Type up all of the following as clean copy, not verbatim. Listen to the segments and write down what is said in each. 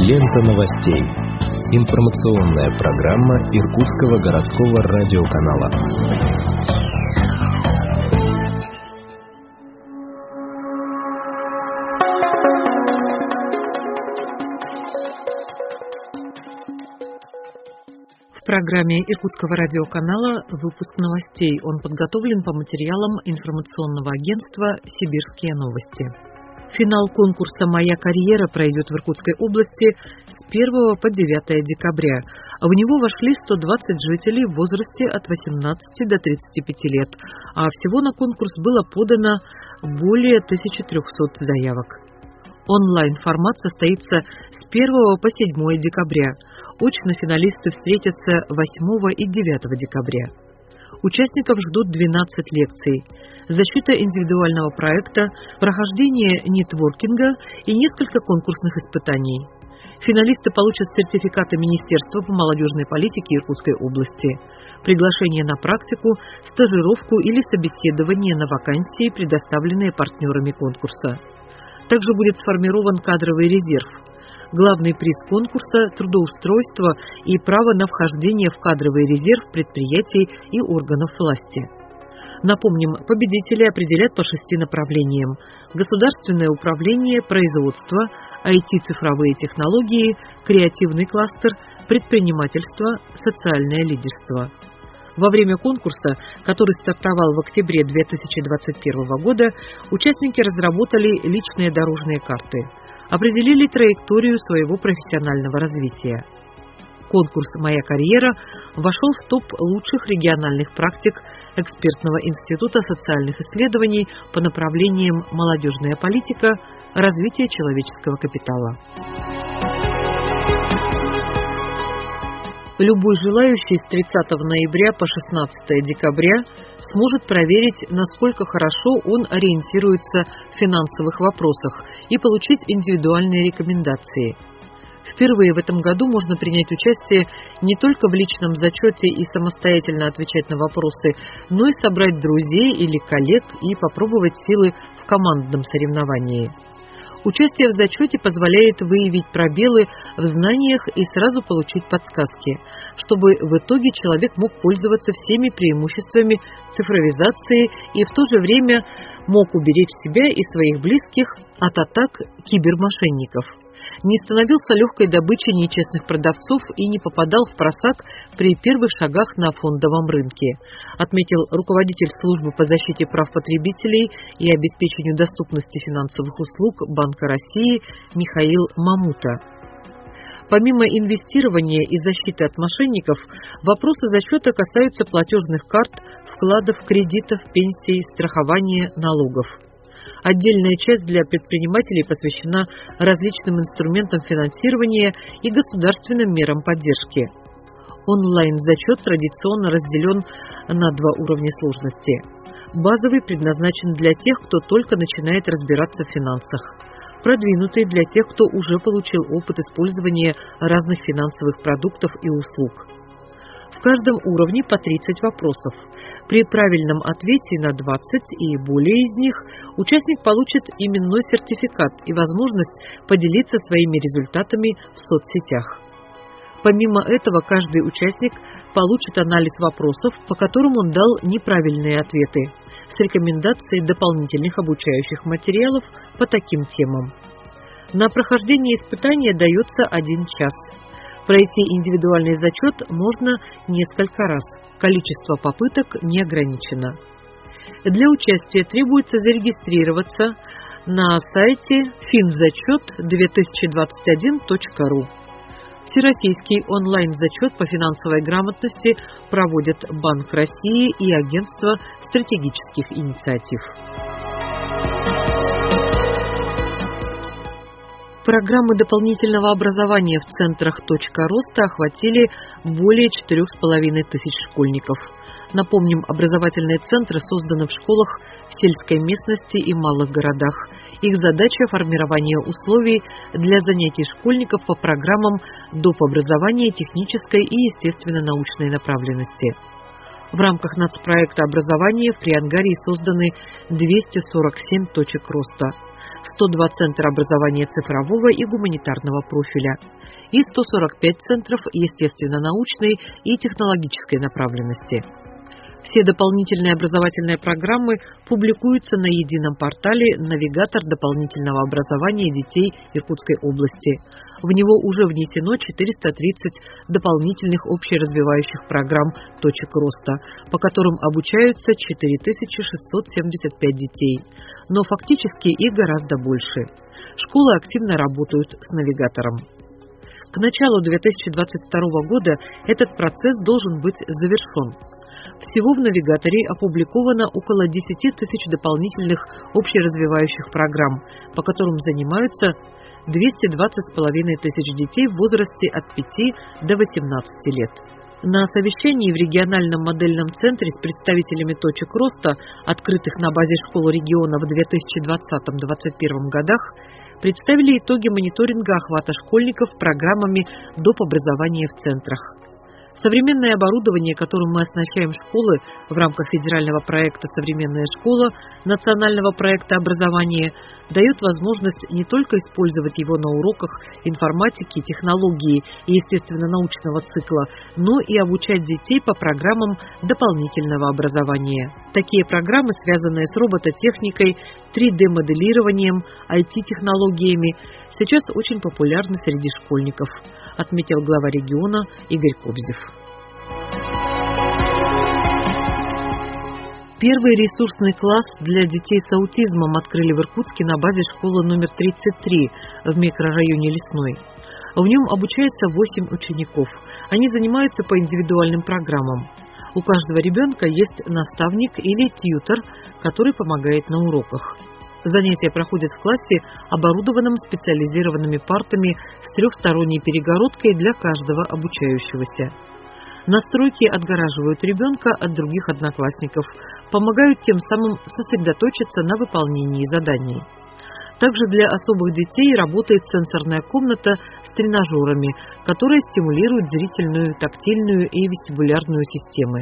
Лента новостей. Информационная программа Иркутского городского радиоканала. В программе Иркутского радиоканала выпуск новостей. Он подготовлен по материалам информационного агентства «Сибирские новости». Финал конкурса «Моя карьера» пройдет в Иркутской области с 1 по 9 декабря. В него вошли 120 жителей в возрасте от 18 до 35 лет, а всего на конкурс было подано более 1300 заявок. Онлайн-формат состоится с 1 по 7 декабря. Очно финалисты встретятся 8 и 9 декабря. Участников ждут 12 лекций, защита индивидуального проекта, прохождение нетворкинга и несколько конкурсных испытаний. Финалисты получат сертификаты Министерства по молодежной политике Иркутской области, приглашение на практику, стажировку или собеседование на вакансии, предоставленные партнерами конкурса. Также будет сформирован кадровый резерв. Главный приз конкурса – трудоустройство и право на вхождение в кадровый резерв предприятий и органов власти. Напомним, победители определят по 6 направлениям: государственное управление, производство, IT-цифровые технологии, креативный кластер, предпринимательство, социальное лидерство. Во время конкурса, который стартовал в октябре 2021 года, участники разработали личные дорожные карты, определили траекторию своего профессионального развития. Конкурс «Моя карьера» вошел в топ лучших региональных практик Экспертного института социальных исследований по направлениям молодежная политика, развитие человеческого капитала. Любой желающий с 30 ноября по 16 декабря сможет проверить, насколько хорошо он ориентируется в финансовых вопросах и получить индивидуальные рекомендации. Впервые в этом году можно принять участие не только в личном зачете и самостоятельно отвечать на вопросы, но и собрать друзей или коллег и попробовать силы в командном соревновании. Участие в зачете позволяет выявить пробелы в знаниях и сразу получить подсказки, чтобы в итоге человек мог пользоваться всеми преимуществами цифровизации и в то же время мог уберечь себя и своих близких от атак кибермошенников, не становился легкой добычей нечестных продавцов и не попадал в просак при первых шагах на фондовом рынке, отметил руководитель службы по защите прав потребителей и обеспечению доступности финансовых услуг Банка России Михаил Мамута. Помимо инвестирования и защиты от мошенников, вопросы зачета касаются платежных карт, вкладов, кредитов, пенсий, страхования, налогов. Отдельная часть для предпринимателей посвящена различным инструментам финансирования и государственным мерам поддержки. Онлайн-зачет традиционно разделен на 2 уровня сложности. Базовый предназначен для тех, кто только начинает разбираться в финансах. Продвинутый для тех, кто уже получил опыт использования разных финансовых продуктов и услуг. В каждом уровне по 30 вопросов. При правильном ответе на 20 и более из них участник получит именной сертификат и возможность поделиться своими результатами в соцсетях. Помимо этого, каждый участник получит анализ вопросов, по которым он дал неправильные ответы, с рекомендацией дополнительных обучающих материалов по таким темам. На прохождение испытания дается 1 час. Пройти индивидуальный зачет можно несколько раз. Количество попыток не ограничено. Для участия требуется зарегистрироваться на сайте finzachет2021.ru. Всероссийский онлайн-зачет по финансовой грамотности проводят Банк России и Агентство стратегических инициатив. Программы дополнительного образования в центрах «Точка роста» охватили более 4500 школьников. Напомним, образовательные центры созданы в школах в сельской местности и малых городах. Их задача – формирование условий для занятий школьников по программам доп. Образования технической и естественно-научной направленности. В рамках нацпроекта образования в Приангарии созданы 247 точек роста. 102 центра образования цифрового и гуманитарного профиля и 145 центров естественно-научной и технологической направленности. Все дополнительные образовательные программы публикуются на едином портале «Навигатор дополнительного образования детей Иркутской области». В него уже внесено 430 дополнительных общеразвивающих программ «Точек роста», по которым обучаются 4675 детей. Но фактически их гораздо больше. Школы активно работают с навигатором. К началу 2022 года этот процесс должен быть завершен. Всего в навигаторе опубликовано около 10 тысяч дополнительных общеразвивающих программ, по которым занимаются 220,5 тысяч детей в возрасте от 5 до 18 лет. На совещании в региональном модельном центре с представителями точек роста, открытых на базе школ региона в 2020-2021 годах, представили итоги мониторинга охвата школьников программами доп. Образования в центрах. Современное оборудование, которым мы оснащаем школы в рамках федерального проекта «Современная школа» национального проекта образования, дает возможность не только использовать его на уроках информатики, технологии и естественно-научного цикла, но и обучать детей по программам дополнительного образования. Такие программы, связанные с робототехникой, 3D-моделированием, IT-технологиями, сейчас очень популярны среди школьников, отметил глава региона Игорь Кобзев. Первый ресурсный класс для детей с аутизмом открыли в Иркутске на базе школы номер 33 в микрорайоне Лесной. В нем обучается 8 учеников. Они занимаются по индивидуальным программам. У каждого ребенка есть наставник или тьютор, который помогает на уроках. Занятия проходят в классе, оборудованном специализированными партами с трехсторонней перегородкой для каждого обучающегося. Настройки отгораживают ребенка от других одноклассников, помогают тем самым сосредоточиться на выполнении заданий. Также для особых детей работает сенсорная комната с тренажерами, которая стимулирует зрительную, тактильную и вестибулярную системы.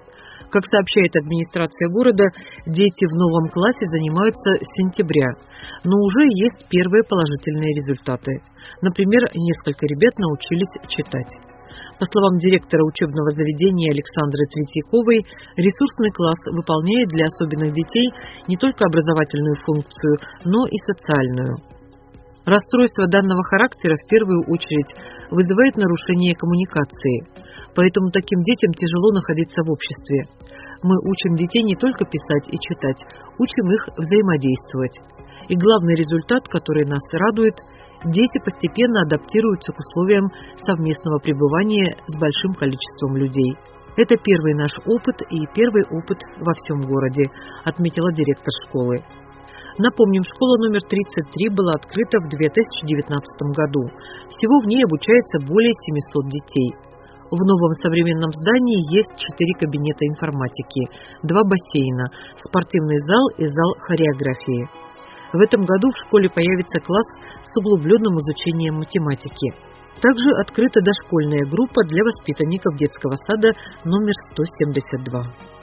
Как сообщает администрация города, дети в новом классе занимаются с сентября, но уже есть первые положительные результаты. Например, несколько ребят научились читать. По словам директора учебного заведения Александры Третьяковой, ресурсный класс выполняет для особенных детей не только образовательную функцию, но и социальную. Расстройство данного характера в первую очередь вызывает нарушение коммуникации, поэтому таким детям тяжело находиться в обществе. Мы учим детей не только писать и читать, учим их взаимодействовать. И главный результат, который нас радует – дети постепенно адаптируются к условиям совместного пребывания с большим количеством людей. Это первый наш опыт и первый опыт во всем городе, отметила директор школы. Напомним, школа номер 33 была открыта в 2019 году. Всего в ней обучается более 700 детей. В новом современном здании есть 4 кабинета информатики, 2 бассейна, спортивный зал и зал хореографии. В этом году в школе появится класс с углубленным изучением математики. Также открыта дошкольная группа для воспитанников детского сада номер 172.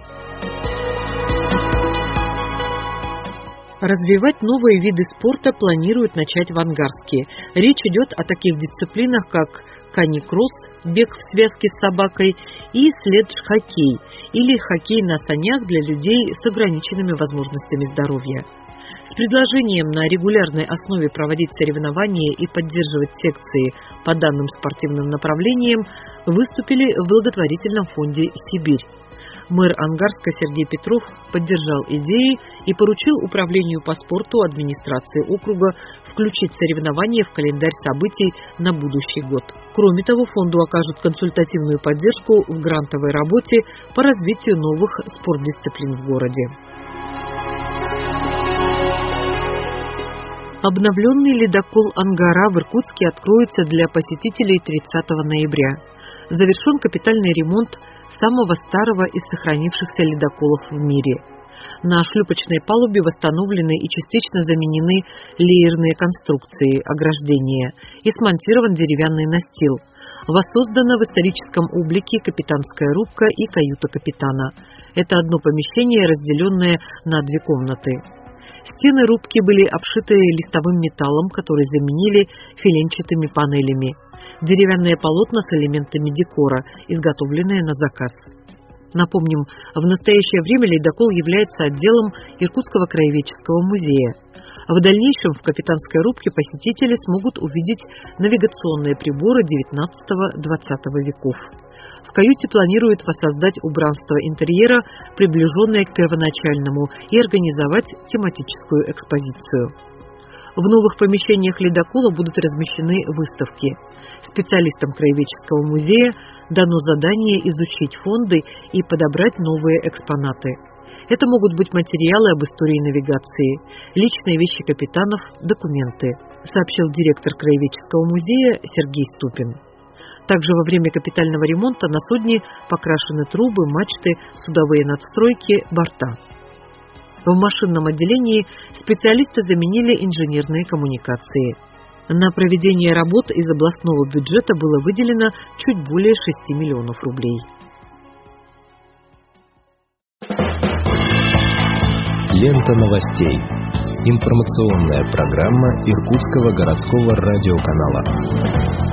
Развивать новые виды спорта планируют начать в Ангарске. Речь идет о таких дисциплинах, как кани-кросс, бег в связке с собакой и следж-хоккей, или хоккей на санях для людей с ограниченными возможностями здоровья. С предложением на регулярной основе проводить соревнования и поддерживать секции по данным спортивным направлениям выступили в благотворительном фонде «Сибирь». Мэр Ангарска Сергей Петров поддержал идеи и поручил Управлению по спорту администрации округа включить соревнования в календарь событий на будущий год. Кроме того, фонду окажут консультативную поддержку в грантовой работе по развитию новых спортдисциплин в городе. Обновленный ледокол «Ангара» в Иркутске откроется для посетителей 30 ноября. Завершен капитальный ремонт самого старого из сохранившихся ледоколов в мире. На шлюпочной палубе восстановлены и частично заменены леерные конструкции ограждения и смонтирован деревянный настил. Воссоздана в историческом облике капитанская рубка и каюта капитана. Это одно помещение, разделенное на 2 комнаты. Стены рубки были обшиты листовым металлом, который заменили филенчатыми панелями. Деревянные полотна с элементами декора, изготовленные на заказ. Напомним, в настоящее время ледокол является отделом Иркутского краеведческого музея. В дальнейшем в капитанской рубке посетители смогут увидеть навигационные приборы XIX-XX веков. В каюте планируют воссоздать убранство интерьера, приближенное к первоначальному, и организовать тематическую экспозицию. В новых помещениях ледокола будут размещены выставки. Специалистам краеведческого музея дано задание изучить фонды и подобрать новые экспонаты. Это могут быть материалы об истории навигации, личные вещи капитанов, документы, сообщил директор краеведческого музея Сергей Ступин. Также во время капитального ремонта на судне покрашены трубы, мачты, судовые надстройки, борта. В машинном отделении специалисты заменили инженерные коммуникации. На проведение работ из областного бюджета было выделено чуть более 6 миллионов рублей. Лента новостей. Информационная программа Иркутского городского радиоканала.